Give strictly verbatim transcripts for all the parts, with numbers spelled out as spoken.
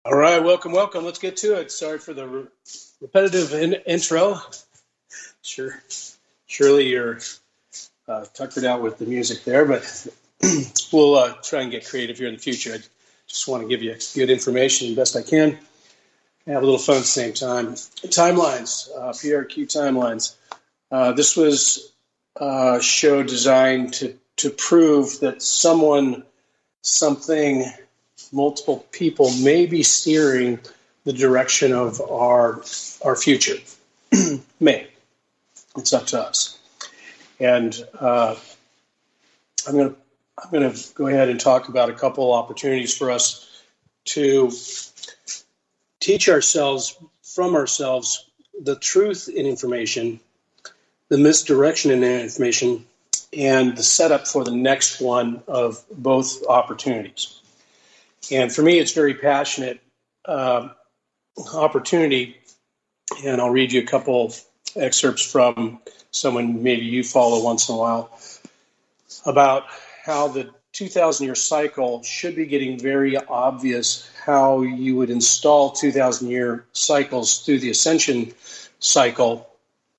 All right, welcome, welcome. Let's get to it. Sorry for the re- repetitive in- intro. Sure, surely you're uh, tuckered out with the music there, but we'll uh, try and get creative here in the future. I just want to give you good information best I can. Have a little fun at the same time. Timelines, uh, P R Q timelines. Uh, this was a show designed to, to prove that someone, something, multiple people may be steering the direction of our our future. May. It's up to us. And uh, I'm going to I'm going to go ahead and talk about a couple opportunities for us to teach ourselves from ourselves the truth in information, the misdirection in information, and the setup for the next one of both opportunities. And for me, it's very passionate uh, opportunity, and I'll read you a couple excerpts from someone maybe you follow once in a while about how the two thousand year cycle should be getting very obvious how you would install two thousand year cycles through the ascension cycle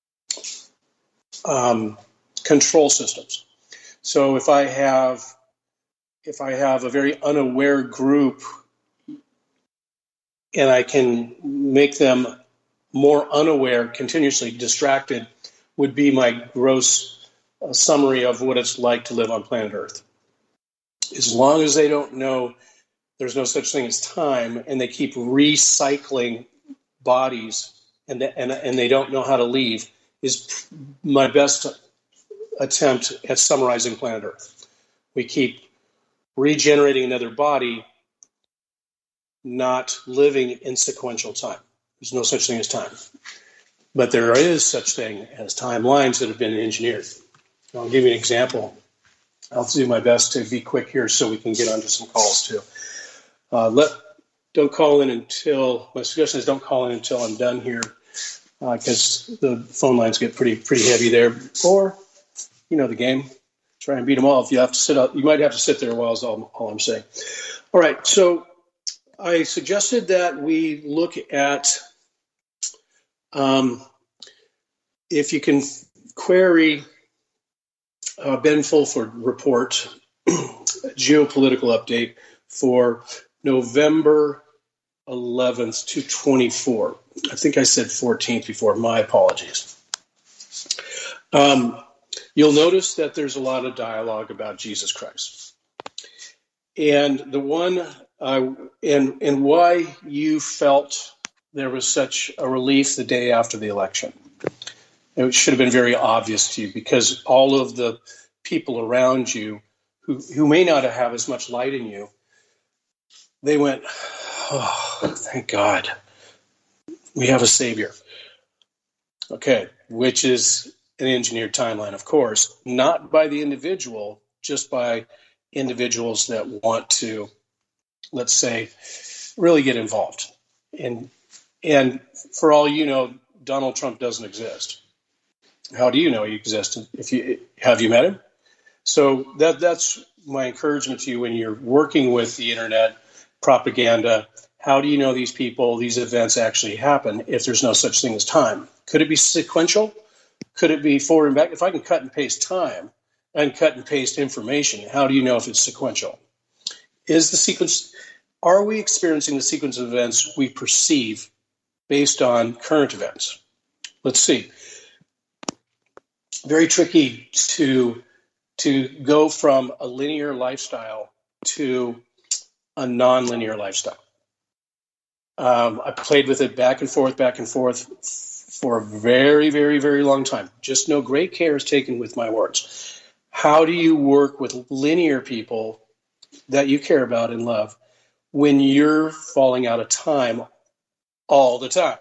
um, control systems. So if I have if I have a very unaware group and I can make them more unaware, continuously distracted, would be my gross uh, summary of what it's like to live on planet Earth. As long as they don't know there's no such thing as time, and they keep recycling bodies, and the, and and they don't know how to leave, is my best attempt at summarizing planet Earth. We keep regenerating another body, not living in sequential time. There's no such thing as time. But there is such thing as timelines that have been engineered. I'll give you an example. I'll do my best to be quick here so we can get onto some calls too. Uh, let don't call in until my suggestion is don't call in until I'm done here, because uh, the phone lines get pretty pretty heavy there. Or, you know the game. Try and beat them all. If you have to sit up, you might have to sit there a while. Is all, all I'm saying. All right. So I suggested that we look at um, if you can query uh, Ben Fulford report, geopolitical update for November eleventh to twenty-four. I think I said fourteenth before. My apologies. Um, you'll notice that there's a lot of dialogue about Jesus Christ. And the one, uh, and, and why you felt there was such a relief the day after the election. It should have been very obvious to you, because all of the people around you who, who may not have as much light in you, they went, oh, thank God, we have a savior. Okay, which is an engineered timeline, of course, not by the individual, just by individuals that want to, let's say, really get involved. And and for all you know, Donald Trump doesn't exist. How do you know he exists? If you have you met him? So that that's my encouragement to you when you're working with the internet propaganda. How do you know these people, these events actually happen if there's no such thing as time? Could it be sequential? Could it be forward and back? If I can cut and paste time and cut and paste information, how do you know if it's sequential? Is the sequence, are we experiencing the sequence of events we perceive based on current events? Let's see. Very tricky to, to go from a linear lifestyle to a nonlinear lifestyle. Um, I played with it back and forth, back and forth for a very, very, very long time. Just no great care is taken with my words. How do you work with linear people that you care about and love when you're falling out of time all the time?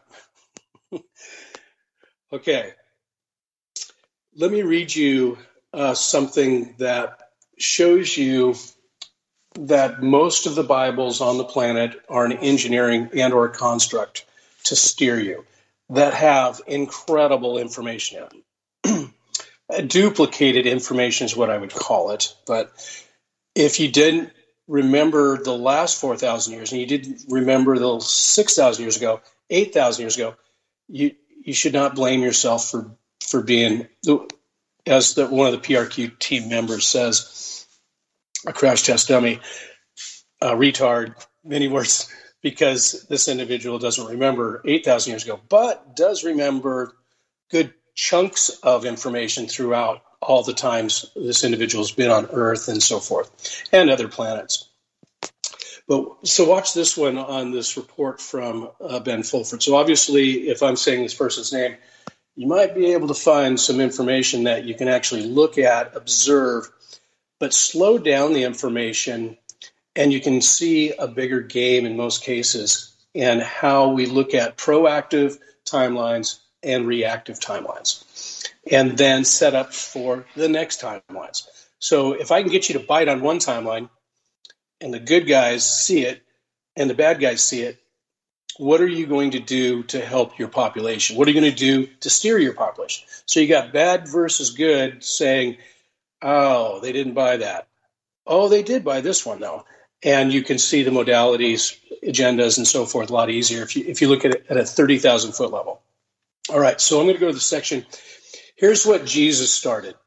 Okay. Let me read you uh, something that shows you that most of the Bibles on the planet are an engineering and or a construct to steer you, that have incredible information in them. Duplicated information is what I would call it. But if you didn't remember the last four thousand years, and you didn't remember the six thousand years ago, eight thousand years ago, you you should not blame yourself for, for being, as the, one of the P R Q team members says, a crash test dummy, a retard, many words, because this individual doesn't remember eight thousand years ago, but does remember good chunks of information throughout all the times this individual has been on Earth and so forth, and other planets. But so watch this one on this report from uh, Ben Fulford. So obviously, if I'm saying this person's name, you might be able to find some information that you can actually look at, observe, but slow down the information, and you can see a bigger game in most cases and how we look at proactive timelines and reactive timelines, and then set up for the next timelines. So if I can get you to bite on one timeline and the good guys see it and the bad guys see it, what are you going to do to help your population? What are you going to do to steer your population? So you got bad versus good saying, oh, they didn't buy that. Oh, they did buy this one, though. And you can see the modalities, agendas, and so forth a lot easier if you, if you look at it at a thirty thousand foot level. All right, so I'm going to go to the section. Here's what Jesus started.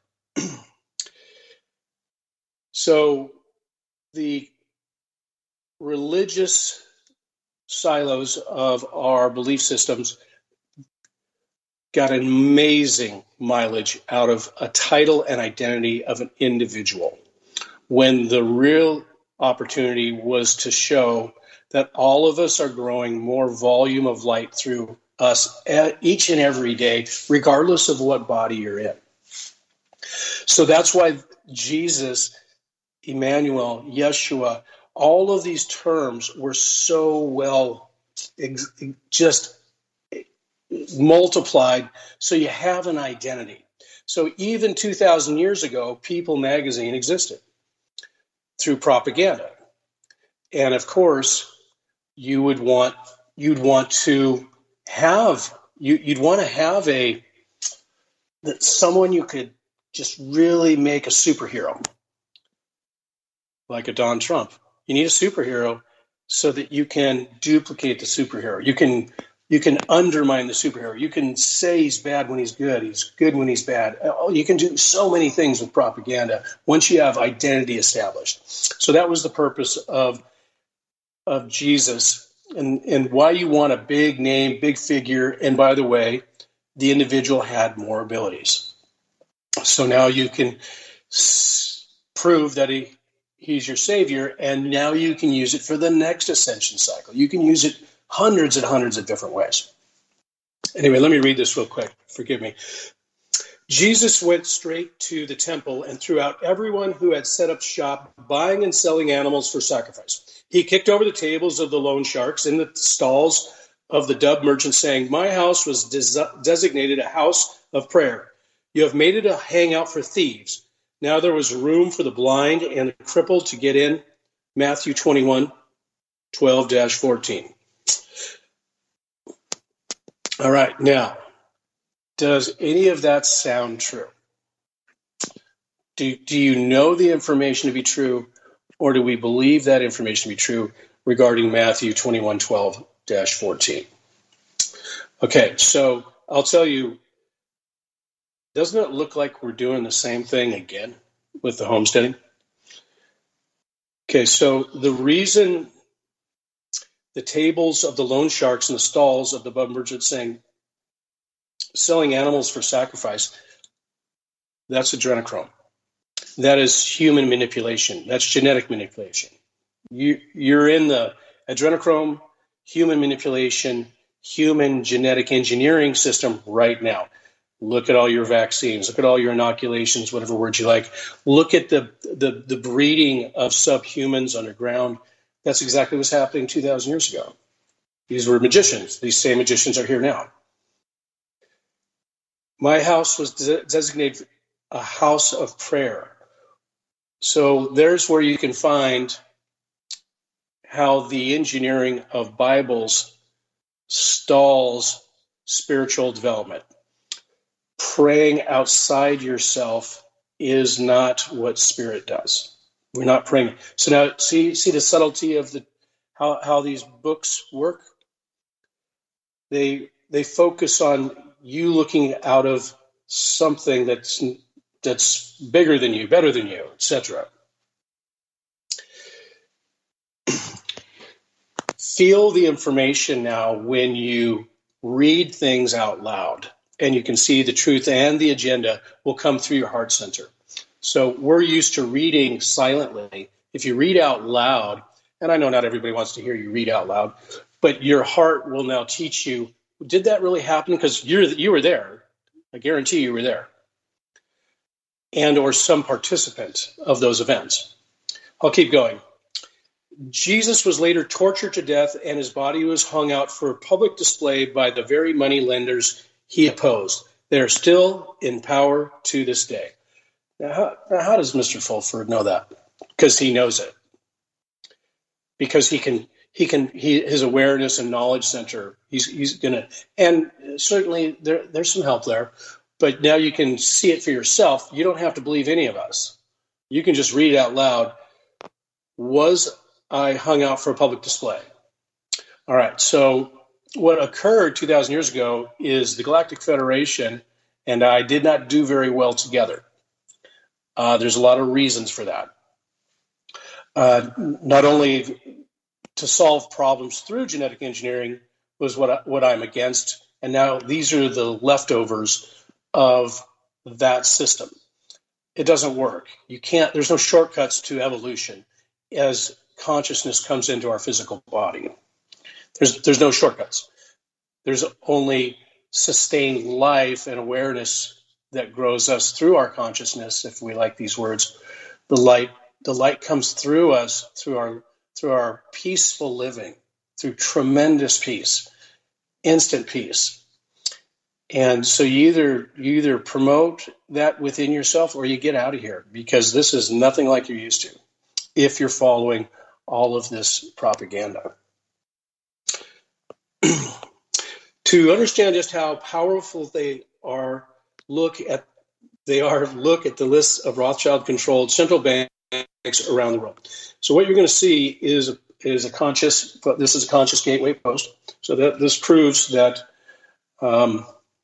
So the religious silos of our belief systems got an amazing mileage out of a title and identity of an individual, when the real opportunity was to show that all of us are growing more volume of light through us each and every day, regardless of what body you're in. So that's why Jesus, Emmanuel, Yeshua, all of these terms were so well ex- just multiplied, so you have an identity. So even two thousand years ago, People magazine existed through propaganda. And of course, you would want you'd want to have you, you'd want to have a that someone you could just really make a superhero, like a Don Trump. You need a superhero so that you can duplicate the superhero. You can you can undermine the superhero. You can say he's bad when he's good. He's good when he's bad. You can do so many things with propaganda once you have identity established. So that was the purpose of of Jesus, and, and why you want a big name, big figure. And by the way, the individual had more abilities. So now you can s- prove that he, he's your savior, and now you can use it for the next ascension cycle. You can use it hundreds and hundreds of different ways. Anyway, let me read this real quick. Forgive me. Jesus went straight to the temple and threw out everyone who had set up shop buying and selling animals for sacrifice. He kicked over the tables of the loan sharks in the stalls of the dove merchants, saying, "My house was des- designated a house of prayer. You have made it a hangout for thieves." Now there was room for the blind and the crippled to get in. Matthew twenty-one, twelve to fourteen. All right, now, does any of that sound true? Do, do you know the information to be true, or do we believe that information to be true regarding Matthew twenty-one, twelve to fourteen? Okay, so I'll tell you, doesn't it look like we're doing the same thing again with the homesteading? Okay, so the reason the tables of the loan sharks and the stalls of the dove merchants saying, selling animals for sacrifice, that's adrenochrome. That is human manipulation. That's genetic manipulation. You, you're in the adrenochrome, human manipulation, human genetic engineering system right now. Look at all your vaccines. Look at all your inoculations, whatever word you like. Look at the, the, the breeding of subhumans underground. That's exactly what's happening two thousand years ago. These were magicians. These same magicians are here now. My house was de- designated a house of prayer. So there's where you can find how the engineering of Bibles stalls spiritual development. Praying outside yourself is not what Spirit does. We're not praying. So now, see, see the subtlety of the how how these books work. They they focus on you looking out of something that's that's bigger than you, better than you, et cetera. Feel the information now when you read things out loud, and you can see the truth and the agenda will come through your heart center. So we're used to reading silently. If you read out loud, and I know not everybody wants to hear you read out loud, but your heart will now teach you, did that really happen? Because you're you were there. I guarantee you were there. And or some participant of those events. I'll keep going. Jesus was later tortured to death, and his body was hung out for public display by the very money lenders he opposed. They are still in power to this day. Now, how, now, how does Mister Fulford know that? Because he knows it. Because he can, he can, he, his awareness and knowledge center, he's, he's gonna, and certainly there, there's some help there, but now you can see it for yourself. You don't have to believe any of us. You can just read it out loud. Was I hung out for a public display? All right. So what occurred two thousand years ago is the Galactic Federation and I did not do very well together. Uh, there's a lot of reasons for that. Uh, not only to solve problems through genetic engineering was what, I, what I'm against, and now these are the leftovers of that system. It doesn't work. You can't, there's no shortcuts to evolution as consciousness comes into our physical body. There's, there's no shortcuts. There's only sustained life and awareness that grows us through our consciousness, if we like these words. The light, the light comes through us through our through our peaceful living, through tremendous peace, instant peace. And so you either you either promote that within yourself or you get out of here, because this is nothing like you're used to if you're following all of this propaganda. To understand just how powerful they are, look at they are look at the list of Rothschild-controlled central banks around the world. So what you're going to see is is a conscious. This is a conscious gateway post. So that this proves that um,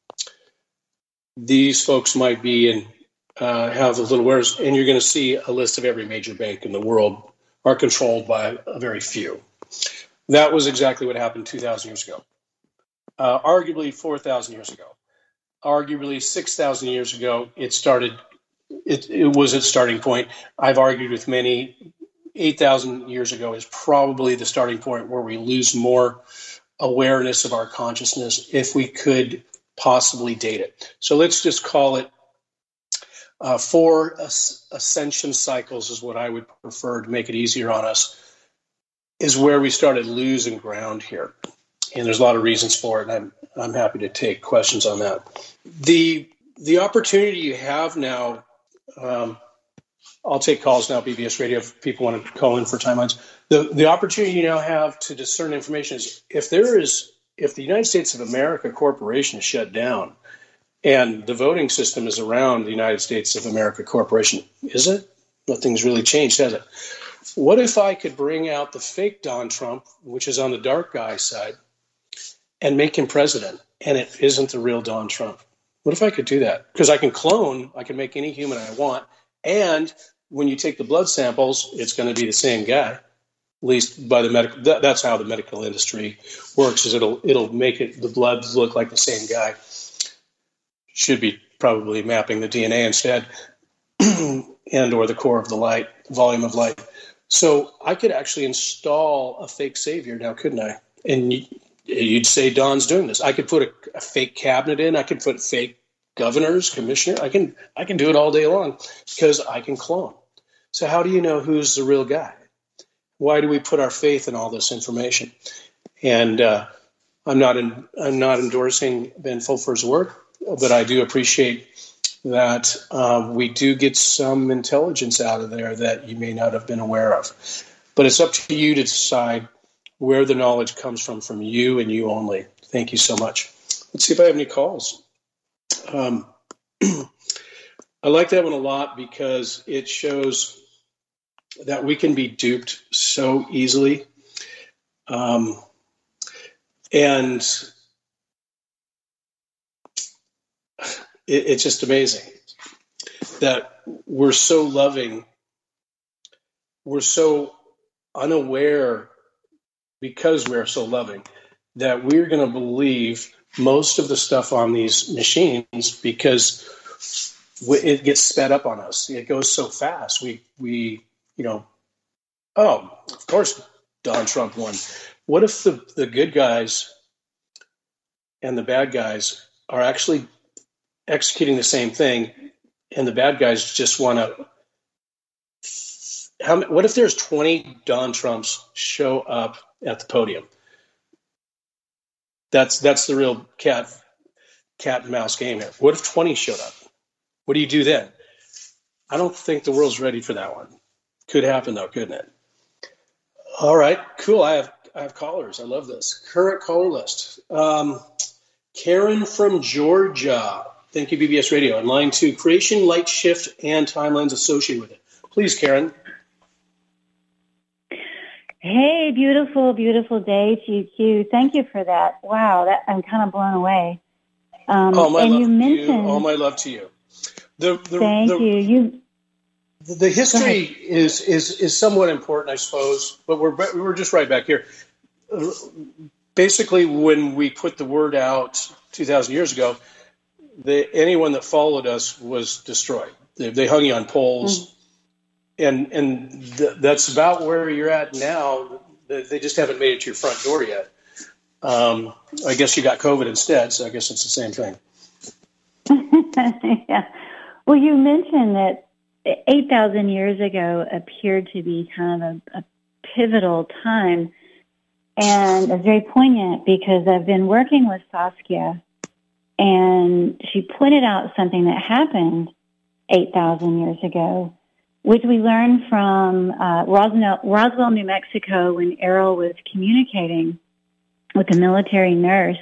these folks might be and uh, have a little awareness, and you're going to see a list of every major bank in the world are controlled by a very few. That was exactly what happened two thousand years ago. Uh, arguably four thousand years ago. Arguably six thousand years ago, it started. It, it was its starting point. I've argued with many. eight thousand years ago is probably the starting point where we lose more awareness of our consciousness if we could possibly date it. So let's just call it uh, four as- ascension cycles is what I would prefer to make it easier on us, is where we started losing ground here. And there's a lot of reasons for it, and I'm I'm happy to take questions on that. The the opportunity you have now, um, I'll take calls now, B B S Radio, if people want to call in for timelines. The the opportunity you now have to discern information is if there is if the United States of America Corporation is shut down and the voting system is around the United States of America Corporation, is it? Nothing's really changed, has it? What if I could bring out the fake Don Trump, which is on the dark guy side, and make him president, and it isn't the real Don Trump? What if I could do that? Because I can clone, I can make any human I want, and when you take the blood samples, it's going to be the same guy. At least by the medical, that, that's how the medical industry works. Is it'll it'll make it the blood look like the same guy. Should be probably mapping the D N A instead, and or the core of the light, volume of light. So I could actually install a fake savior now, couldn't I? And you'd say Don's doing this. I could put a, a fake cabinet in. I could put fake governors, commissioner. I can I can do it all day long because I can clone. So how do you know who's the real guy? Why do we put our faith in all this information? And uh, I'm not in, I'm not endorsing Ben Fulford's work, but I do appreciate that um, we do get some intelligence out of there that you may not have been aware of. But it's up to you to decide where the knowledge comes from, from you and you only. Thank you so much. Let's see if I have any calls. Um, I like that one a lot because it shows that we can be duped so easily. Um, and it, it's just amazing that we're so loving, we're so unaware because we're so loving that we're going to believe most of the stuff on these machines because it gets sped up on us. It goes so fast. We, we, you know, oh, of course, Donald Trump won. What if the, the good guys and the bad guys are actually executing the same thing, and the bad guys just want to? How? What if there's twenty Don Trumps show up at the podium? That's that's the real cat cat and mouse game here. What if twenty showed up? What do you do then? I don't think the world's ready for that one. Could happen though, couldn't it? All right, cool. I have I have callers. I love this. Current caller list. Um, Karen from Georgia. Thank you, B B S Radio. And line two, creation, light shift, and timelines associated with it. Please, Karen. Hey, beautiful, beautiful day, G Q. Thank you for that. Wow, that I'm kind of blown away. Um, oh, my and love you to mentioned, you. All my love to you. The, the, thank the, you. You. The history is, is is somewhat important, I suppose, but we're we're just right back here. Basically, when we put the word out two thousand years ago, the, anyone that followed us was destroyed. They, they hung you on poles, mm-hmm. and and th- that's about where you're at now. They just haven't made it to your front door yet. Um, I guess you got COVID instead, so I guess it's the same thing. Yeah. Well, you mentioned that eight thousand years ago appeared to be kind of a, a pivotal time. And it's very poignant because I've been working with Saskia, and she pointed out something that happened eight thousand years ago, which we learned from uh, Roswell, Roswell, New Mexico, when Errol was communicating with a military nurse.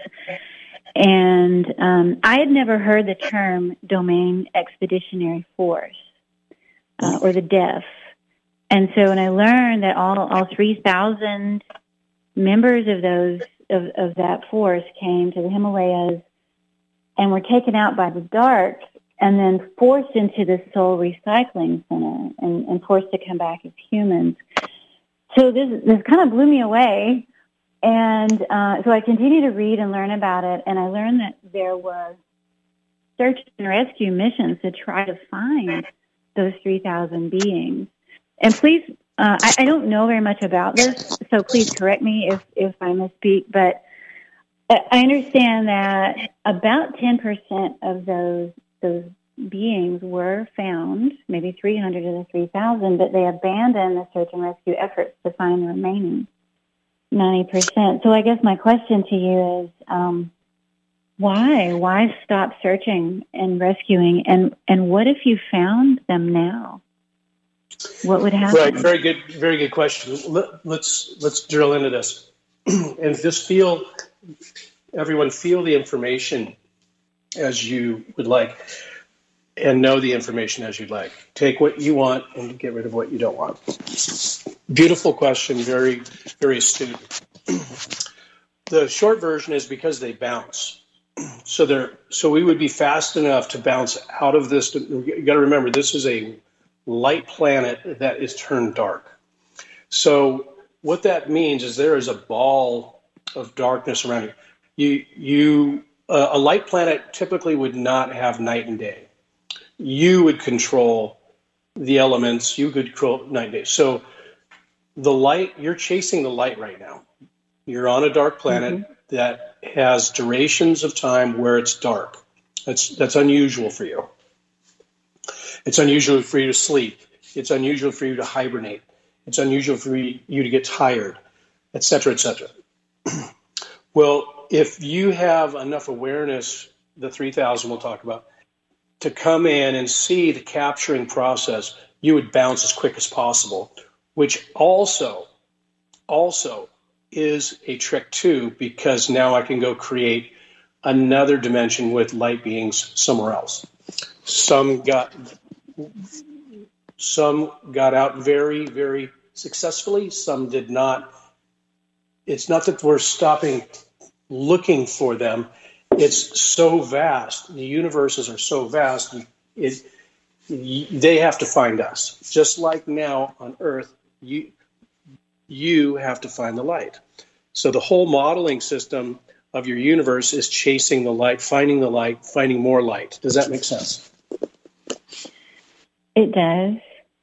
And um, I had never heard the term Domain Expeditionary Force uh, or the D E F. And so when I learned that all, all three thousand members of those of, of that force came to the Himalayas and were taken out by the dark and then forced into the soul recycling center and, and forced to come back as humans. So this this kind of blew me away. And uh, so I continued to read and learn about it, and I learned that there were search and rescue missions to try to find those three thousand beings. And please, uh, I, I don't know very much about this, so please correct me if, if I misspeak, but I understand that about ten percent of those those beings were found, maybe three hundred of the three thousand, but they abandoned the search and rescue efforts to find the remaining ninety percent. So I guess my question to you is, um, why? Why stop searching and rescuing? And, and what if you found them now? What would happen? Right. Very good. Very good question. Let, let's let's drill into this and just feel, everyone feel the information as you would like, and know the information as you'd like. Take what you want and get rid of what you don't want. Beautiful question. Very, very astute. The short version is because they bounce. So they're so we would be fast enough to bounce out of this. You got to remember, this is a light planet that is turned dark. So what that means is there is a ball of darkness around you. You, you, uh, a light planet typically would not have night and day. You would control the elements. You could control night and day. So the light, you're chasing the light right now. You're on a dark planet mm-hmm. that has durations of time where it's dark. That's that's unusual for you. It's unusual for you to sleep. It's unusual for you to hibernate. It's unusual for you to get tired, et cetera, et cetera. Well, if you have enough awareness, the three thousand we'll talk about, to come in and see the capturing process, you would bounce as quick as possible, which also, also is a trick too, because now I can go create another dimension with light beings somewhere else. Some got, Some got out very, very successfully. Some did not. It's not that we're stopping looking for them. It's so vast. The universes are so vast. It, they have to find us. Just like now on Earth, you, you have to find the light. So the whole modeling system of your universe is chasing the light, finding the light, finding more light. Does that make sense? It does.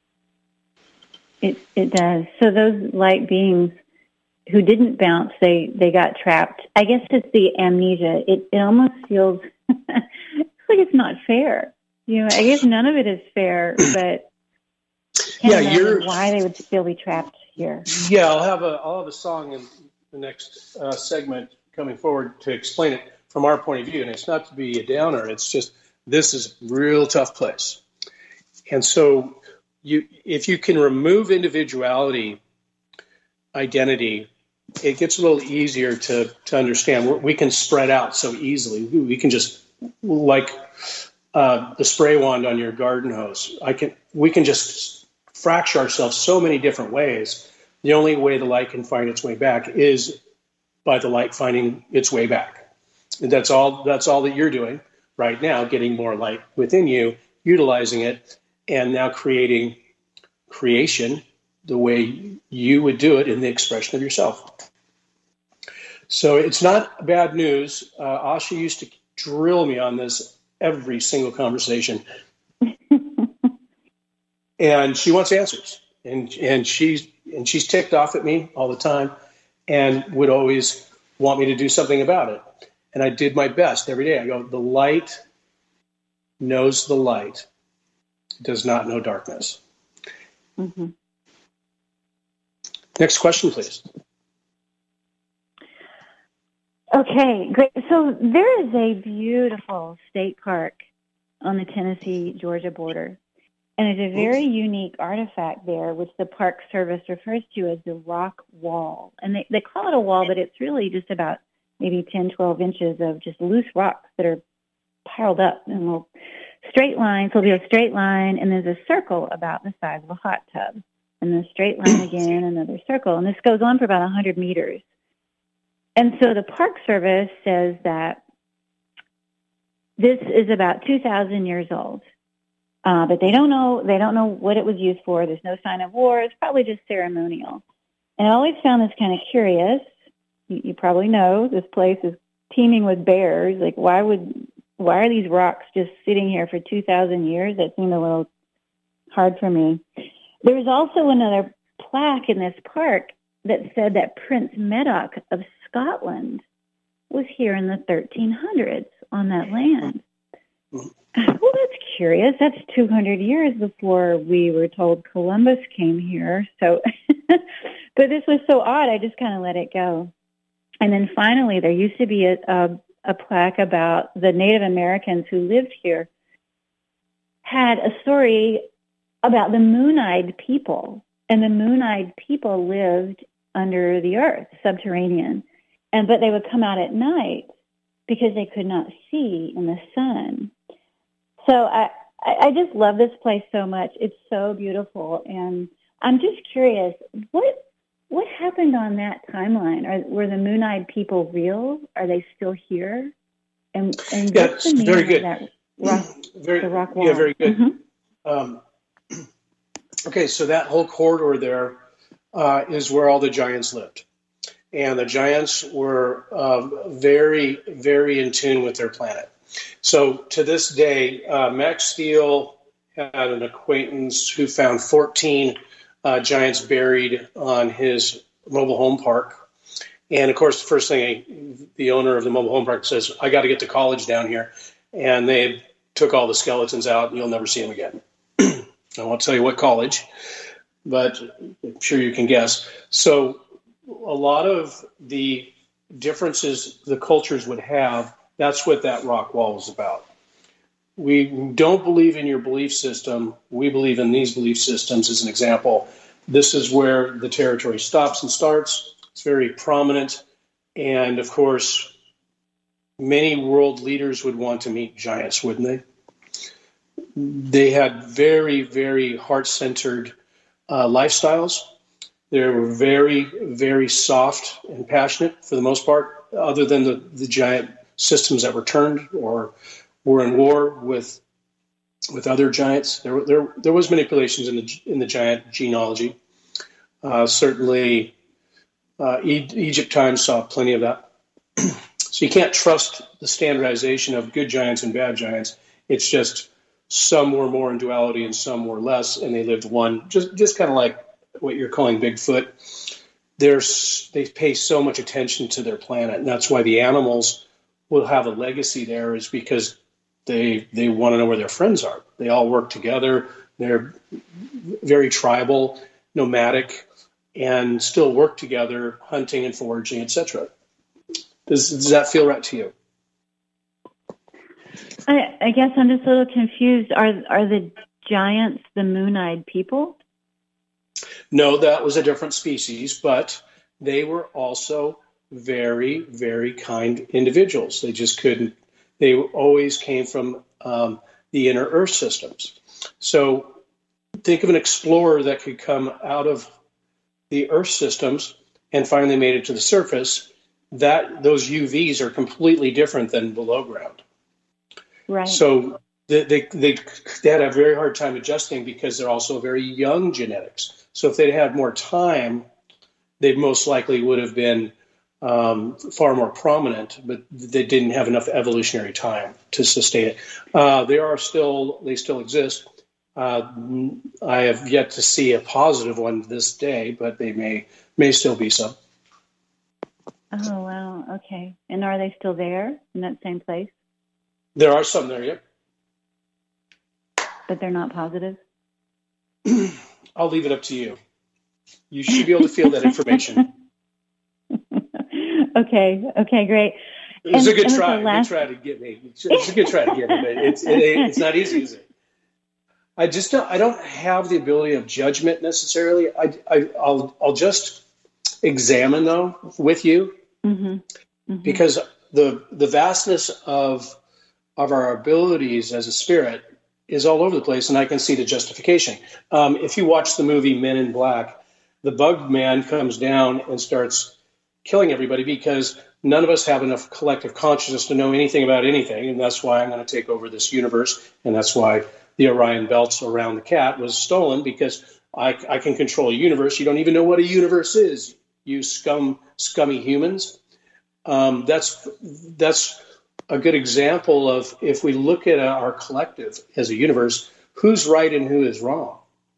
It it does. So those light beings who didn't bounce, they, they got trapped. I guess it's the amnesia. It it almost feels it's like it's not fair. You know, I guess none of it is fair, but yeah, you're why they would still be trapped here. Yeah, I'll have a I'll have a song in the next uh, segment coming forward to explain it from our point of view, and it's not to be a downer. It's just this is a real tough place, and so you if you can remove individuality, identity, it gets a little easier to to understand. We're, we can spread out so easily. We can just like uh, the spray wand on your garden hose. I can we can just fracture ourselves so many different ways. The only way the light can find its way back is by the light finding its way back. And that's all that's all that you're doing right now, getting more light within you, utilizing it, and now creating creation the way you would do it in the expression of yourself. So it's not bad news. Uh, Asha used to drill me on this every single conversation. And she wants answers. And and she's and she's ticked off at me all the time and would always want me to do something about it. And I did my best every day. I go, the light knows the light. It does not know darkness. Mm-hmm. Next question, please. Okay, great. So there is a beautiful state park on the Tennessee-Georgia border. And it's a very unique artifact there, which the Park Service refers to as the rock wall. And they, they call it a wall, but it's really just about maybe ten, twelve inches of just loose rocks that are piled up in little straight lines. So there'll be a straight line, and there's a circle about the size of a hot tub. And then a straight line again, another circle. And this goes on for about one hundred meters. And so the Park Service says that this is about two thousand years old. Uh, but they don't know, they don't know what it was used for. There's no sign of war. It's probably just ceremonial. And I always found this kind of curious. You, you probably know this place is teeming with bears. Like, why would, why are these rocks just sitting here for two thousand years? That seemed a little hard for me. There was also another plaque in this park that said that Prince Medoc of Scotland was here in the thirteen hundreds on that land. Well, that's curious. That's two hundred years before we were told Columbus came here. So, but this was so odd, I just kind of let it go. And then finally, there used to be a, a, a plaque about the Native Americans who lived here had a story about the Moon-Eyed people. And the Moon-Eyed people lived under the earth, subterranean. And but they would come out at night because they could not see in the sun. So I, I just love this place so much. It's so beautiful. And I'm just curious, what what happened on that timeline? Are, were the Moon-Eyed people real? Are they still here? And, and yeah, what's the very meaning good. of that rock, very, the rock wall? Yeah, very good. Mm-hmm. Um, okay, so that whole corridor there uh, is where all the giants lived. And the giants were uh, very, very in tune with their planet. So to this day, uh, Max Steele had an acquaintance who found fourteen uh, giants buried on his mobile home park. And of course, the first thing the owner of the mobile home park says, I got to get to college down here. And they took all the skeletons out and you'll never see them again. I won't tell you what college, but I'm sure you can guess. So a lot of the differences the cultures would have, that's what that rock wall is about. We don't believe in your belief system. We believe in these belief systems as an example. This is where the territory stops and starts. It's very prominent. And of course, many world leaders would want to meet giants, wouldn't they? they had very, very heart-centered uh, lifestyles. They were very, very soft and passionate for the most part, other than the, the giant systems that were turned or were in war with with other giants. There, there, there was manipulations in the in the giant genealogy. Uh, certainly, uh, e- Egypt times saw plenty of that. So you can't trust the standardization of good giants and bad giants. It's just some were more in duality and some were less, and they lived one. Just, just kind of like what you're calling Bigfoot. There's, they pay so much attention to their planet, and that's why the animals will have a legacy there, is because they they want to know where their friends are. They all work together. They're very tribal, nomadic, and still work together, hunting and foraging, et cetera. Does, does that feel right to you? I, I guess I'm just a little confused. Are are the giants the moon-eyed people? No, that was a different species, but they were also very, very kind individuals. They just couldn't, they always came from um, the inner Earth systems. So think of an explorer that could come out of the Earth systems and finally made it to the surface. That those U Vs are completely different than below ground. Right. So they, they, they, they had a very hard time adjusting because they're also very young genetics. So if they'd had more time, they most likely would have been um, far more prominent, but they didn't have enough evolutionary time to sustain it. Uh, they are still, they still exist. Uh, I have yet to see a positive one this day, but they may may still be some. Oh, wow. Okay. And are they still there in that same place? There are some there, yep. But they're not positive? I'll leave it up to you. You should be able to feel that information. Okay. Okay, great. It was and, a good and try. Last... Good try to get me. It's a good try to get me, but it's, it, it's not easy, is it? I just don't, I don't have the ability of judgment necessarily. I, I, I'll, I'll just examine, though, with you. Mm-hmm. Mm-hmm. Because the the vastness of of our abilities as a spirit is all over the place, and I can see the justification. Um, if you watch the movie Men in Black, the bug man comes down and starts killing everybody because none of us have enough collective consciousness to know anything about anything, and that's why I'm going to take over this universe, and that's why the Orion belts around the cat was stolen, because I, I can control a universe. You don't even know what a universe is, you scum, scummy humans. Um, that's that's a good example of, if we look at our collective as a universe, who's right and who is wrong.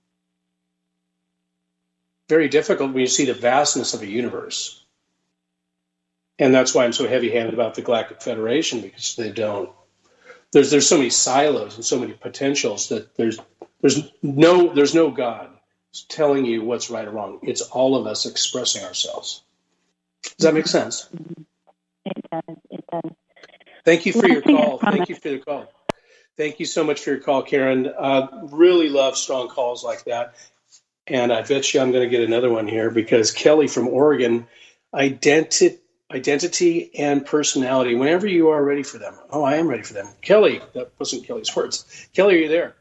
Very difficult when you see the vastness of a universe. And that's why I'm so heavy-handed about the Galactic Federation, because they don't. There's there's so many silos and so many potentials that there's there's no there's no God telling you what's right or wrong. It's all of us expressing ourselves. Does that make sense? It does. It does. Thank you for your call. Thank you for the call. Thank you so much for your call, Karen. Uh, really love strong calls like that. And I bet you I'm going to get another one here, because Kelly from Oregon, identity, identity and personality. Whenever you are ready for them. Oh, I am ready for them. Kelly, that wasn't Kelly's words. Kelly, are you there?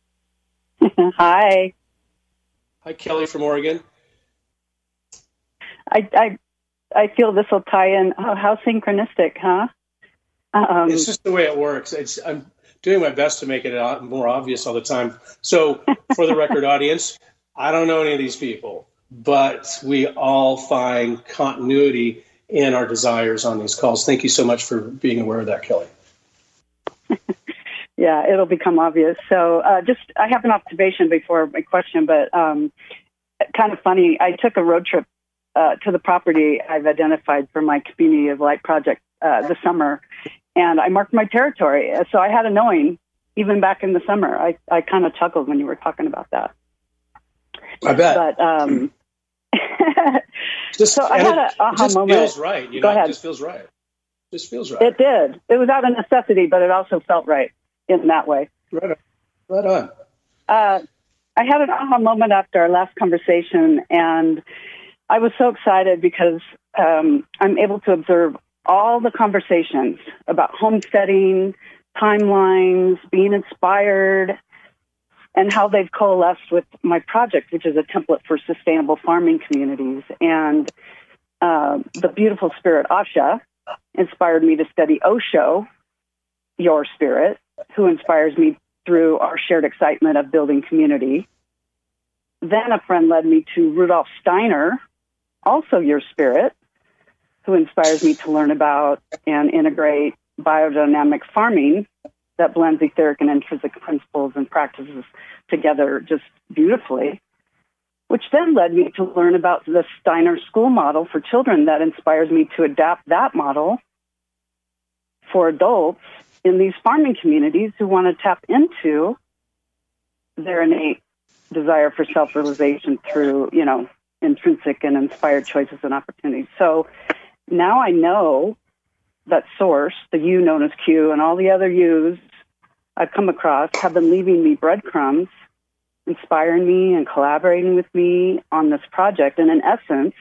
Hi. Hi, Kelly from Oregon. I I, I feel this will tie in. Oh, how synchronistic, huh? Um, it's just the way it works. It's, I'm doing my best to make it more obvious all the time. So for the record audience, I don't know any of these people, but we all find continuity in our desires on these calls. Thank you so much for being aware of that, Kelly. Yeah, it'll become obvious. So uh, just, I have an observation before my question, but um, kind of funny. I took a road trip uh, to the property I've identified for my Community of Light project uh, this summer, and I marked my territory. So I had a knowing even back in the summer. I, I kind of chuckled when you were talking about that. I bet. But um, just, so I had an aha it just moment. feels right. You Go know, ahead. It just feels right. It just feels right. It did. It was out of necessity, but it also felt right in that way. Right on. Right on. Uh, I had an aha moment after our last conversation, and I was so excited because um, I'm able to observe all the conversations about homesteading, timelines, being inspired, and how they've coalesced with my project, which is a template for sustainable farming communities. And uh, the beautiful spirit Asha inspired me to study Osho, your spirit, who inspires me through our shared excitement of building community. Then a friend led me to Rudolf Steiner, also your spirit, who inspires me to learn about and integrate biodynamic farming that blends etheric and intrinsic principles and practices together just beautifully, which then led me to learn about the Steiner school model for children that inspires me to adapt that model for adults in these farming communities who want to tap into their innate desire for self-realization through, you know, intrinsic and inspired choices and opportunities. So now I know that source, the you known as Q, and all the other yous I've come across have been leaving me breadcrumbs, inspiring me and collaborating with me on this project. And in essence,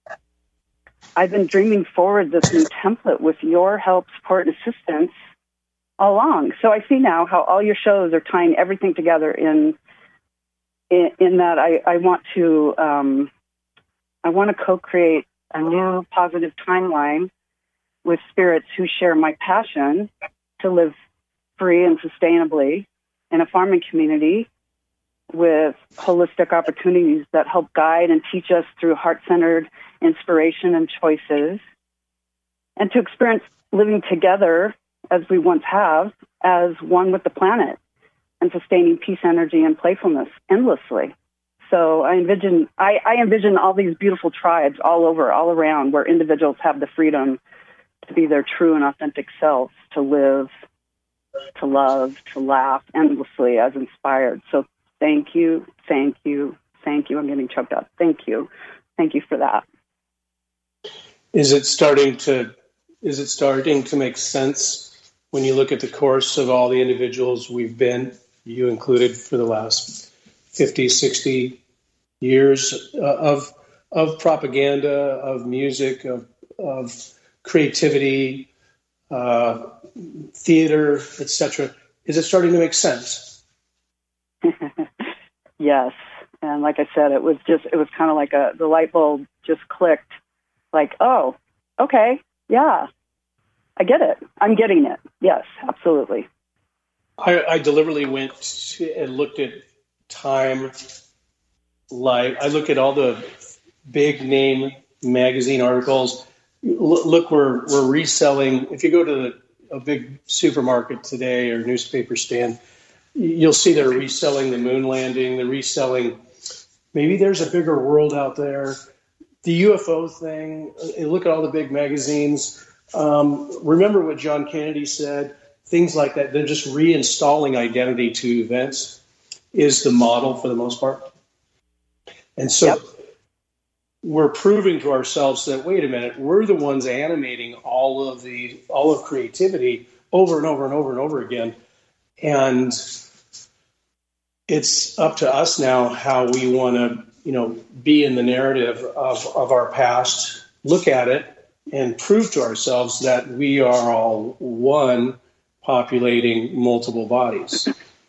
I've been dreaming forward this new template with your help, support, and assistance all along. So I see now how all your shows are tying everything together in in, in that I, I want to um, I want to co-create a new positive timeline with spirits who share my passion to live free and sustainably in a farming community with holistic opportunities that help guide and teach us through heart-centered inspiration and choices, and to experience living together as we once have, as one with the planet, and sustaining peace, energy, and playfulness endlessly. So I envision, I, I envision all these beautiful tribes all over, all around, where individuals have the freedom to be their true and authentic selves, to live, to love, to laugh endlessly as inspired. So thank you, thank you, thank you. I'm getting choked up. Thank you. Thank you for that. Is it starting to is it starting to make sense when you look at the course of all the individuals we've been, you included, for the last fifty, sixty years uh, of of propaganda, of music, of of creativity, uh, theater, et cetera? Is it starting to make sense? Yes. And like I said, it was just, it was kind of like a, the light bulb just clicked. Like, oh, okay, yeah, I get it. I'm getting it. Yes, absolutely. I, I deliberately went to, and looked at Time, Life. I look at all the big name magazine articles. Look, look we're we're reselling. If you go to the, a big supermarket today or newspaper stand, you'll see they're reselling the moon landing. They're reselling. Maybe there's a bigger world out there. The U F O thing, look at all the big magazines. Um, remember what John Kennedy said, things like that. They're just reinstalling identity to events is the model for the most part. And so yep. We're proving to ourselves that, wait a minute, we're the ones animating all of the all of creativity over and over and over and over again. And it's up to us now how we want to, you know, be in the narrative of, of our past, look at it, and prove to ourselves that we are all one populating multiple bodies.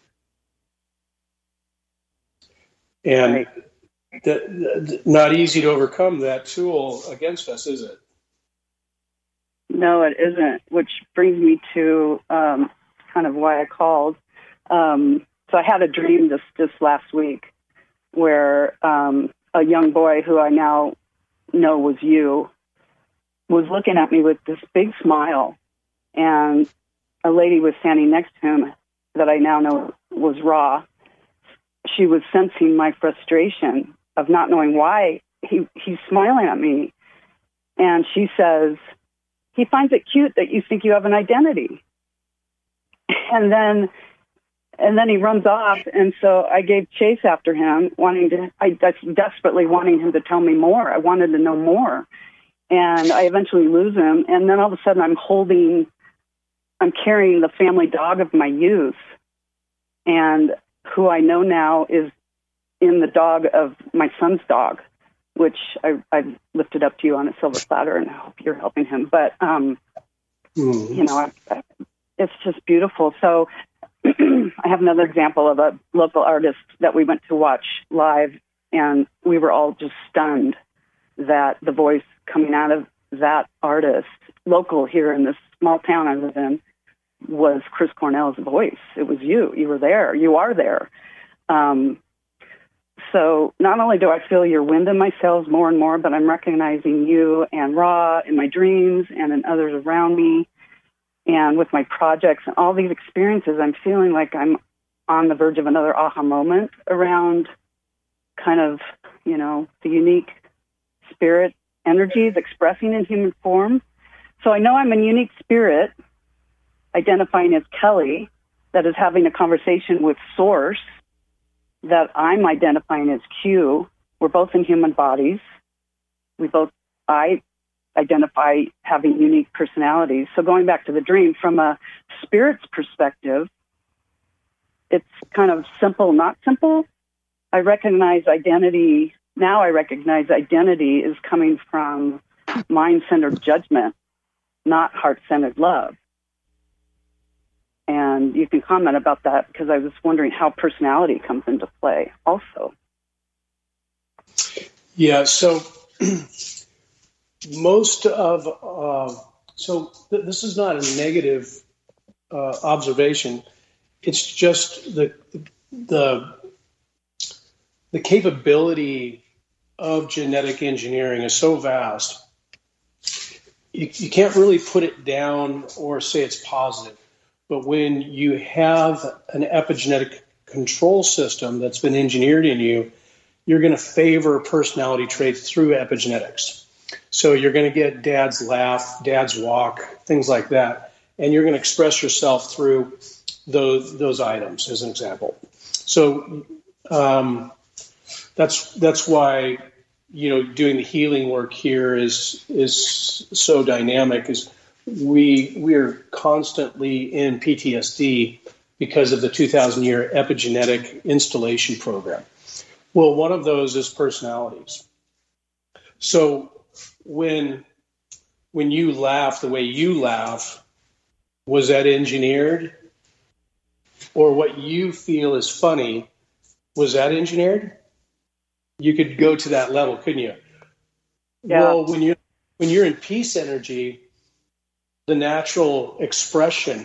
And right. the, the, not easy to overcome that tool against us, is it? No, it isn't, which brings me to um, kind of why I called. Um, so I had a dream this, this last week where um, a young boy who I now know was you was looking at me with this big smile, and a lady was standing next to him that I now know was Ra. She was sensing my frustration of not knowing why he, he's smiling at me. And she says, he finds it cute that you think you have an identity. And then And then he runs off, and so I gave chase after him, wanting to, I desperately wanting him to tell me more. I wanted to know more. And I eventually lose him, and then all of a sudden I'm holding, I'm carrying the family dog of my youth, and who I know now is in the dog of my son's dog, which I, I've lifted up to you on a silver platter, and I hope you're helping him. But, um, mm. you know, I, I, it's just beautiful. So I have another example of a local artist that we went to watch live, and we were all just stunned that the voice coming out of that artist, local here in this small town I live in, was Chris Cornell's voice. It was you. You were there. You are there. Um, so not only do I feel your wind in my sails more and more, but I'm recognizing you and Ra in my dreams and in others around me. And with my projects and all these experiences, I'm feeling like I'm on the verge of another aha moment around kind of, you know, the unique spirit energies expressing in human form. So I know I'm a unique spirit identifying as Kelly that is having a conversation with Source that I'm identifying as Q. We're both in human bodies. We both, I identify having unique personalities. So going back to the dream, from a spirit's perspective, it's kind of simple, not simple. I recognize identity. Now I recognize identity is coming from mind-centered judgment, not heart-centered love. And you can comment about that because I was wondering how personality comes into play also. Yeah, so most of, uh, so th- this is not a negative uh, observation. It's just the, the, the capability of genetic engineering is so vast. You, you can't really put it down or say it's positive. But when you have an epigenetic control system that's been engineered in you, you're going to favor personality traits through epigenetics. So you're going to get dad's laugh, dad's walk, things like that. And you're going to express yourself through those, those items, as an example. So um, that's that's why, you know, doing the healing work here is is so dynamic. Is we we are constantly in P T S D because of the two thousand year epigenetic installation program. Well, one of those is personalities. So when when you laugh the way you laugh, was that engineered? Or what you feel is funny, was that engineered? You could go to that level, couldn't you? Yeah. Well, when you when you're in peace energy, the natural expression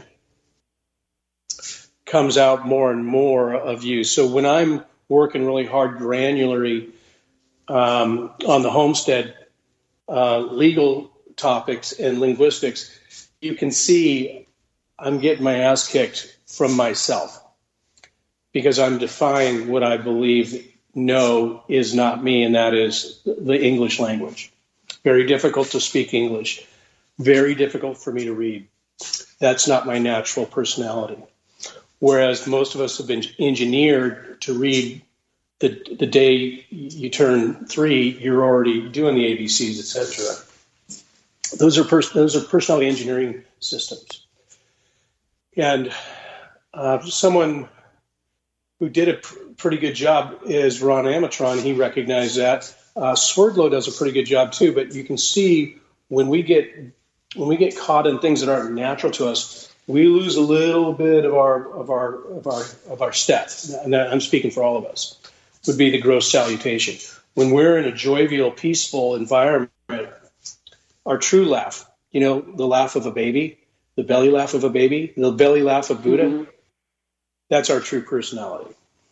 comes out more and more of you. So when I'm working really hard granularly um, on the homestead uh, legal topics and linguistics, you can see I'm getting my ass kicked from myself because I'm defying what I believe no is not me, and that is the English language. Very difficult to speak English. Very difficult for me to read. That's not my natural personality. Whereas most of us have been engineered to read the the day you turn three, you're already doing the A B Cs, et cetera. Those are pers- those are personality engineering systems. And uh, someone who did a pr- pretty good job is Ron Amatron. He recognized that. Uh, Swerdlow does a pretty good job too. But you can see when we get when we get caught in things that aren't natural to us, we lose a little bit of our of our of our of our step. And I'm speaking for all of us. Would be the gross salutation. When we're in a jovial, peaceful environment, our true laugh, you know, the laugh of a baby, the belly laugh of a baby, the belly laugh of Buddha, mm-hmm. That's our true personality.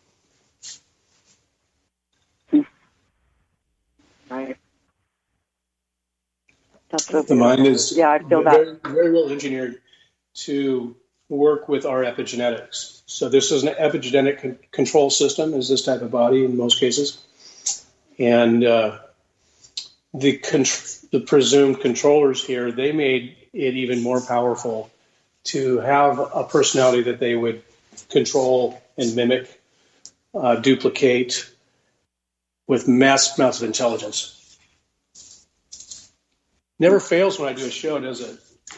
Right. That's so the mind is yeah, I feel very, that. very well engineered to work with our epigenetics. So this is an epigenetic con- control system, is this type of body in most cases. And uh, the con- the presumed controllers here, they made it even more powerful to have a personality that they would control and mimic, uh, duplicate with massive amounts of intelligence. Never fails when I do a show, does it?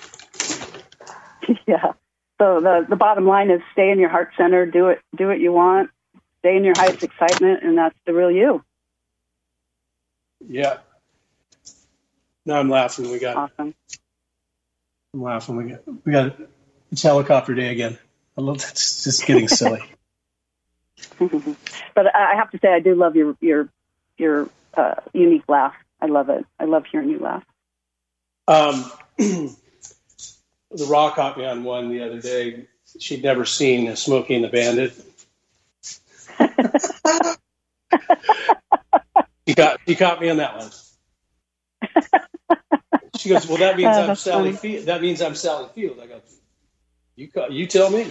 Yeah. So the, the bottom line is stay in your heart center, do it, do what you want, stay in your highest excitement, and that's the real you. Yeah. Now I'm laughing. We got. Awesome. I'm laughing. We got. We got. It's helicopter day again. I love that. It's just getting silly. But I have to say, I do love your your your uh, unique laugh. I love it. I love hearing you laugh. Um, the Raw caught me on one the other day. She'd never seen Smokey and the Bandit. He got he caught me on that one. She goes, "Well, that means Oh, I'm that's Sally funny. Field. That means I'm Sally Field." I go, "You ca- you tell me."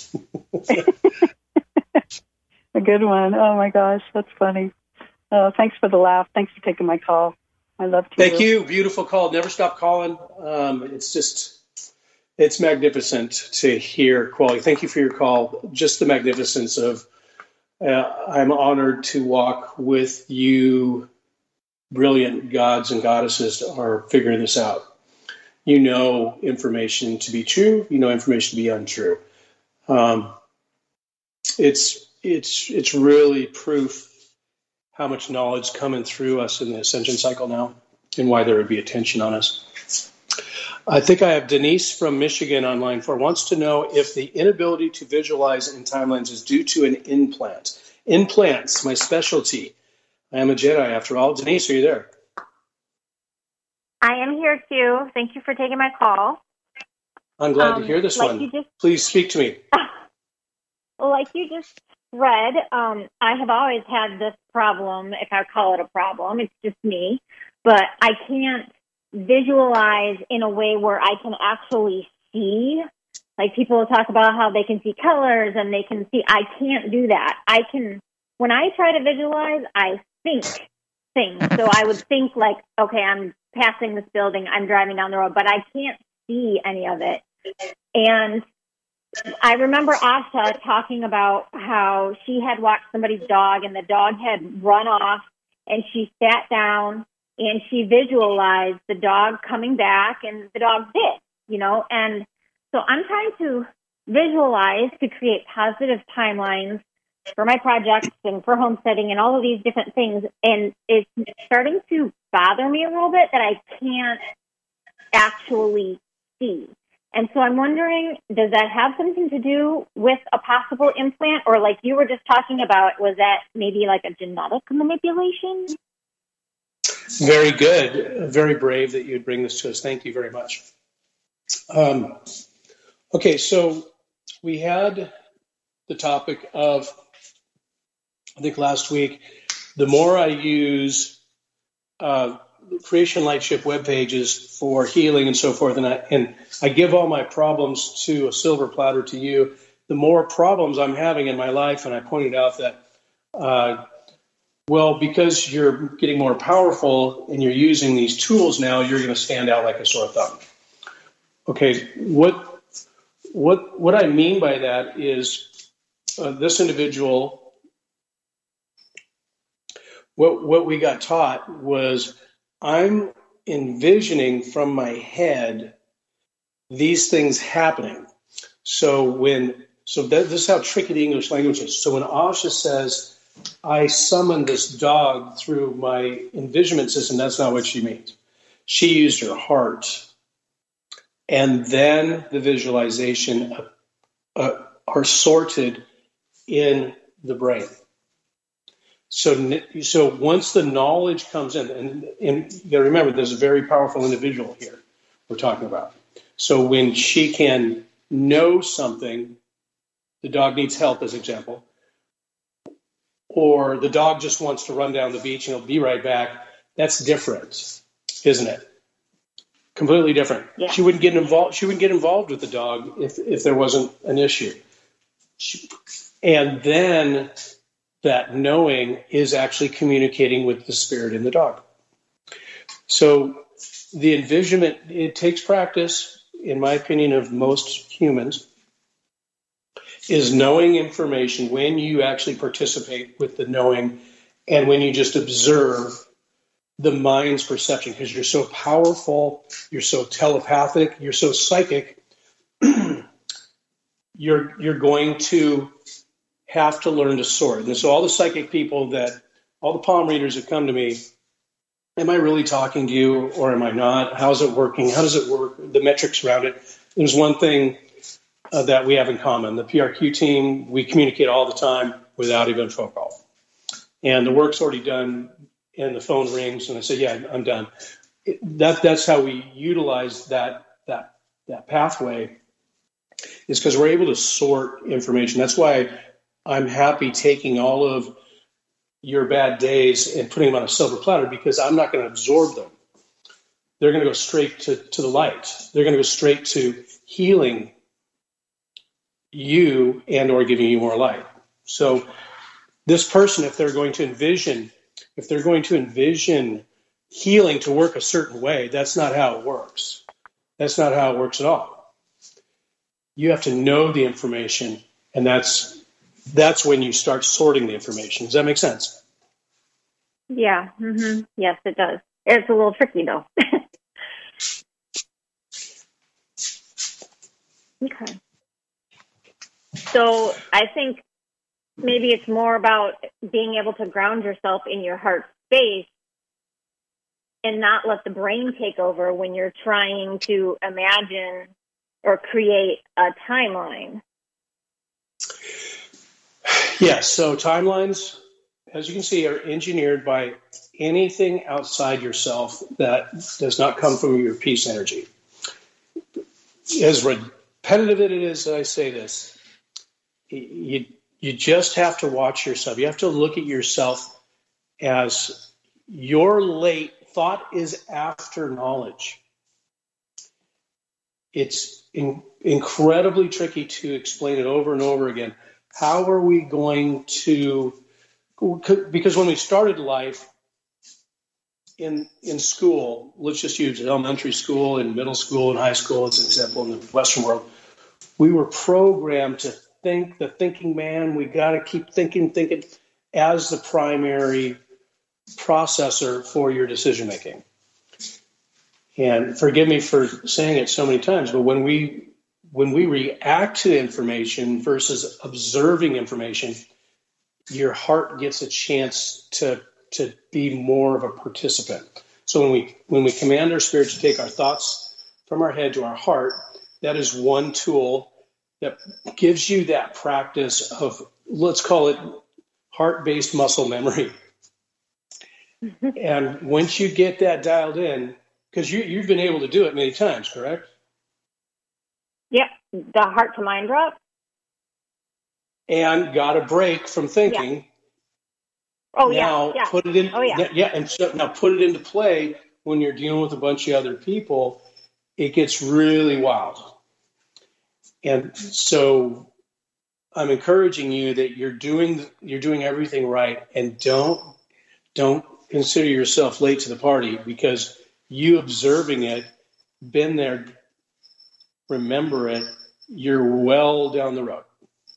A good one. Oh my gosh, that's funny. Oh, thanks for the laugh. Thanks for taking my call. I love you. Thank you. Beautiful call. Never stop calling. Um, it's just, it's magnificent to hear quality. Thank you for your call. Just the magnificence of, uh, I'm honored to walk with you, brilliant gods and goddesses that are figuring this out. You know information to be true. You know information to be untrue. Um, it's, it's, it's really proof how much knowledge coming through us in the ascension cycle now and why there would be attention on us. I think I have Denise from Michigan on line four, wants to know if the inability to visualize in timelines is due to an implant. Implants, my specialty. I am a Jedi after all. Denise, are you there? I am here too. Thank you for taking my call. I'm glad Um, to hear this like one. you just- Please speak to me. Like you just read, um, I have always had this problem, if I call it a problem. It's just me. But I can't visualize in a way where I can actually see. Like people talk about how they can see colors and they can see. I can't do that. I can, when I try to visualize, I think things. So I would think like, okay, I'm passing this building, I'm driving down the road, but I can't see any of it. And I remember Asha talking about how she had watched somebody's dog and the dog had run off, and she sat down and she visualized the dog coming back, and the dog did, you know. And so I'm trying to visualize to create positive timelines for my projects and for homesteading and all of these different things. And it's starting to bother me a little bit that I can't actually see. And so I'm wondering, does that have something to do with a possible implant? Or like you were just talking about, was that maybe like a genetic manipulation? Very good. Very brave that you'd bring this to us. Thank you very much. Um, okay, so we had the topic of, I think last week, the more I use uh, Creation Lightship web pages for healing and so forth, and I, and I give all my problems to a silver platter to you, the more problems I'm having in my life. And I pointed out that, uh, well, because you're getting more powerful and you're using these tools now, you're going to stand out like a sore thumb. Okay, what what what I mean by that is uh, this individual, what what we got taught was, I'm envisioning from my head these things happening. So when, so that, this is how tricky the English language is. So when Asha says, I summoned this dog through my envisionment system, that's not what she means. She used her heart. And then the visualization uh, uh, are sorted in the brain. So, so once the knowledge comes in, and, and you got to remember, there's a very powerful individual here we're talking about. So when she can know something, the dog needs help, as example, or the dog just wants to run down the beach and he'll be right back, that's different, isn't it? Completely different. Yeah. She wouldn't get involved. She wouldn't get involved with the dog if if there wasn't an issue. She, and then that knowing is actually communicating with the spirit in the dog. So the envisionment, it takes practice, in my opinion, of most humans, is knowing information when you actually participate with the knowing and when you just observe the mind's perception, because you're so powerful, you're so telepathic, you're so psychic, you're you're going to have to learn to sort. And so all the psychic people that, all the palm readers that come to me, am I really talking to you or am I not? How's it working? How does it work? The metrics around it. There's one thing uh, that we have in common. The P R Q team, we communicate all the time without even a phone call. And the work's already done, and the phone rings, and I say, yeah, I'm done. It, that, that's how we utilize that, that, that pathway, is because we're able to sort information. That's why I'm happy taking all of your bad days and putting them on a silver platter, because I'm not going to absorb them. They're going to go straight to, to the light. They're going to go straight to healing you and or giving you more light. So this person, if they're going to envision, if they're going to envision healing to work a certain way, that's not how it works. That's not how it works at all. You have to know the information, and that's that's when you start sorting the information. Does that make sense? Yeah. Mm-hmm. Yes, it does. It's a little tricky, though. Okay. So I think maybe it's more about being able to ground yourself in your heart space and not let the brain take over when you're trying to imagine or create a timeline. Yes. So timelines, as you can see, are engineered by anything outside yourself that does not come from your peace energy. As repetitive as it is that I say this, you, you just have to watch yourself. You have to look at yourself as your late thought is after knowledge. It's in, incredibly tricky to explain it over and over again. How are we going to, because when we started life in in school, let's just use elementary school and middle school and high school as an example in the Western world, we were programmed to think, the thinking man, we got to keep thinking, thinking as the primary processor for your decision making. And forgive me for saying it so many times, but when we when we react to information versus observing information, your heart gets a chance to to be more of a participant. So when we when we command our spirit to take our thoughts from our head to our heart, that is one tool that gives you that practice of, let's call it heart-based muscle memory. And once you get that dialed in, because you, you've been able to do it many times, correct? Yep, the heart to mind drop. And got a break from thinking. Yeah. Oh, now yeah, yeah. Put it in, oh, yeah. yeah, and so now put it into play when you're dealing with a bunch of other people. It gets really wild. And so I'm encouraging you that you're doing you're doing everything right, and don't don't consider yourself late to the party, because you observing it, been there, remember it, you're well down the road.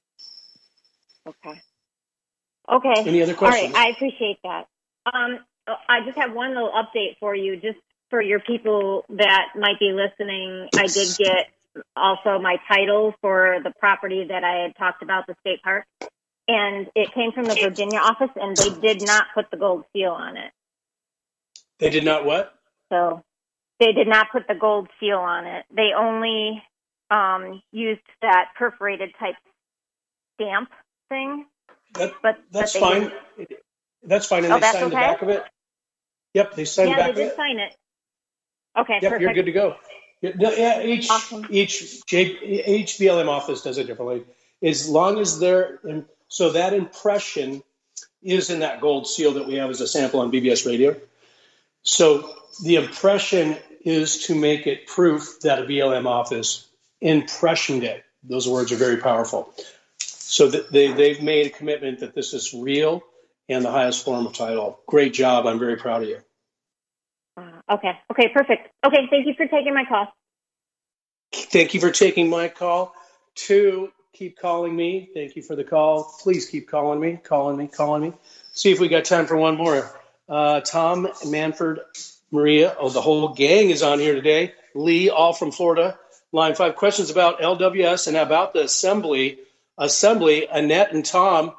Okay. Okay. Any other questions? All right. I appreciate that. Um, I just have one little update for you, just for your people that might be listening. I did get also my title for the property that I had talked about, the state park, and it came from the Virginia office, and they did not put the gold seal on it. They did not what? So they did not put the gold seal on it. They only um, used that perforated type stamp thing. That, but that's but fine. Didn't. That's fine. And oh, they that's signed okay? the back of it. Yep, they signed yeah, the back they of did it. sign it. Okay, yep, perfect. You're good to go. Yeah, no, yeah, each Awesome. each J, each B L M office does it differently. As long as they're in, so that impression is in that gold seal that we have as a sample on B B S radio. So the impression is to make it proof that a B L M office impressioned it. Those words are very powerful. So that they, they've made a commitment that this is real and the highest form of title. Great job. I'm very proud of you. Uh, okay. Okay, perfect. Okay, thank you for taking my call. Thank you for taking my call. Two, keep calling me. Thank you for the call. Please keep calling me, calling me, calling me. See if we got time for one more. Uh, Tom, Manford, Maria, oh, the whole gang is on here today. Lee, all from Florida. Line five, questions about L W S and about the assembly. Assembly, Annette and Tom.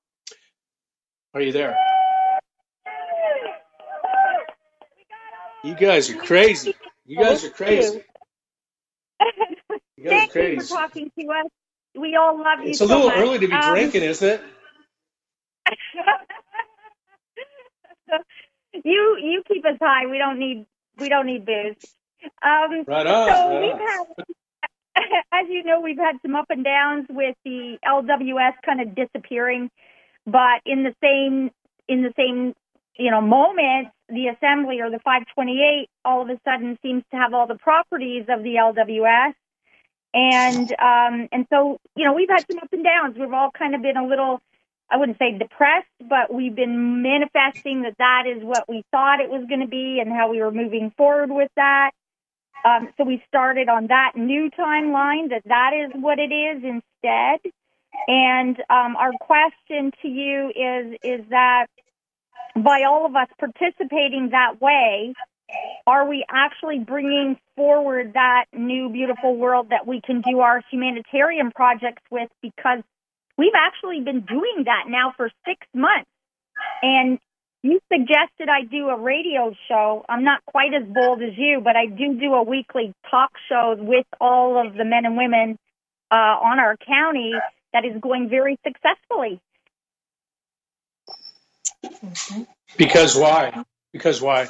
Are you there? You guys are crazy. You guys are crazy. You You guys are Thank you for crazy. talking to us. We all love you It's so a little much. early to be Um, drinking, isn't it? you you keep us high. We don't need we don't need booze. Um, Right on. so right we've on. had, as you know, we've had some up and downs with the L W S kind of disappearing, but in the same in the same you know moment, the assembly or the five twenty-eight all of a sudden seems to have all the properties of the L W S. And um, and so, you know, we've had some ups and downs. We've all kind of been a little, I wouldn't say depressed, but we've been manifesting that that is what we thought it was going to be and how we were moving forward with that. Um, so we started on that new timeline, that that is what it is instead. And um, our question to you is, is that by all of us participating that way, are we actually bringing forward that new, beautiful world that we can do our humanitarian projects with? Because we've actually been doing that now for six months. And you suggested I do a radio show. I'm not quite as bold as you, but I do do a weekly talk show with all of the men and women uh, on our county that is going very successfully. Because why? Because why?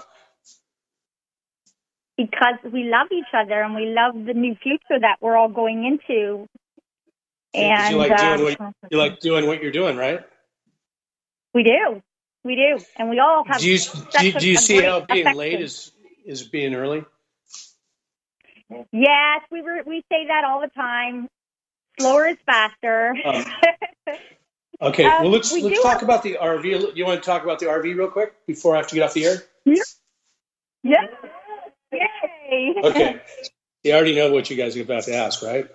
Because we love each other and we love the new future that we're all going into. And you like doing uh, what you like doing what you're doing, right? we do, we do, and we all have. Do you such do you, a, do you a see great how being affection. late is is being early? Yes, we were. We say that all the time. Slower is faster. Um, okay, Um, well let's we let's do talk have- about the R V. You want to talk about the R V real quick before I have to get off the air? Yes. Yay. Okay. You already know what you guys are about to ask, right?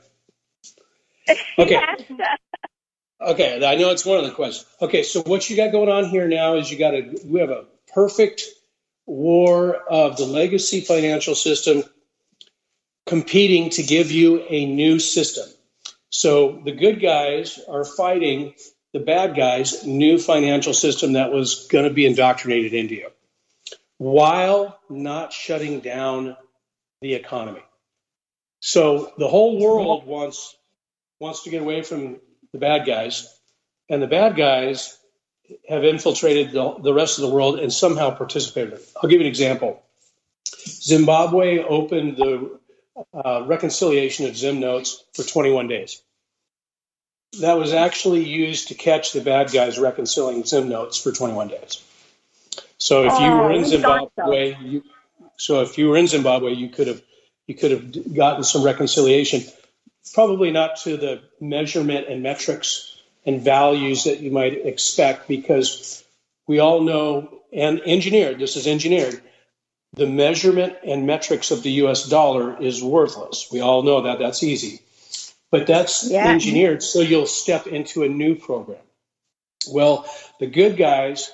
Okay. Yes. Okay, I know it's one of the questions. Okay, so what you got going on here now is you got a we have a perfect war of the legacy financial system competing to give you a new system. So the good guys are fighting the bad guys' new financial system that was going to be indoctrinated into you, while not shutting down the economy. So the whole world wants wants to get away from the bad guys, and the bad guys have infiltrated the, the rest of the world and somehow participated. I'll give you an example. Zimbabwe opened the uh, reconciliation of Zim notes for twenty-one days. That was actually used to catch the bad guys reconciling Zim notes for twenty-one days. So if you were in Zimbabwe, you, so if you were in Zimbabwe, you could have you could have gotten some reconciliation. Probably not to the measurement and metrics and values that you might expect, because we all know, and engineered, this is engineered, the measurement and metrics of the U S dollar is worthless. We all know that. That's easy. But that's Yeah. engineered so you'll step into a new program. Well, the good guys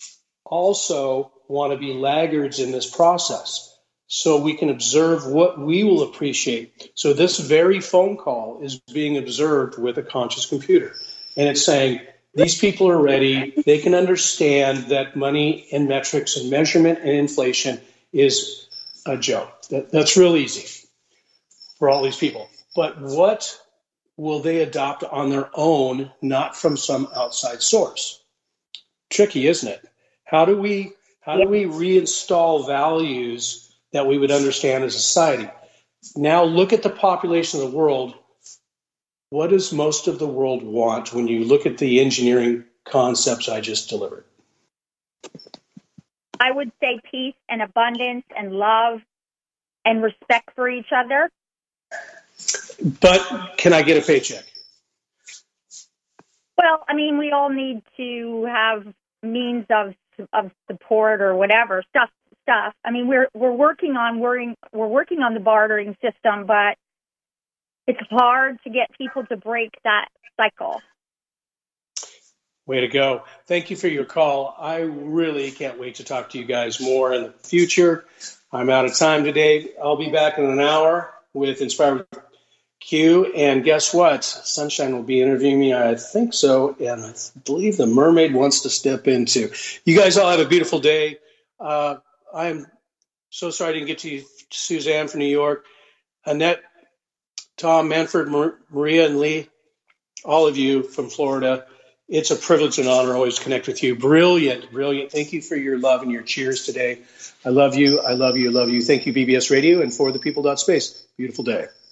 also want to be laggards in this process, so we can observe what we will appreciate. So this very phone call is being observed with a conscious computer. And it's saying, these people are ready. They can understand that money and metrics and measurement and inflation is a joke. That, that's real easy for all these people. But what will they adopt on their own, not from some outside source? Tricky, isn't it? How do we, how do we reinstall values that we would understand as a society? Now look at the population of the world. What does most of the world want when you look at the engineering concepts I just delivered? I would say peace and abundance and love and respect for each other. But can I get a paycheck? Well, I mean, we all need to have means of of support or whatever stuff. Stuff. I mean, we're we're working on worrying, we're working on the bartering system, but it's hard to get people to break that cycle. Way to go. Thank you for your call. I really can't wait to talk to you guys more in the future. I'm out of time today. I'll be back in an hour with Inspire with Q. And guess what? Sunshine will be interviewing me. I think so. And I believe the mermaid wants to step in too. You guys all have a beautiful day. Uh, I'm so sorry I didn't get to you, Suzanne from New York. Annette, Tom, Manford, Mar- Maria, and Lee, all of you from Florida, it's a privilege and honor always to connect with you. Brilliant, brilliant. Thank you for your love and your cheers today. I love you. I love you. I love you. Thank you, B B S Radio and for the people.space. Beautiful day.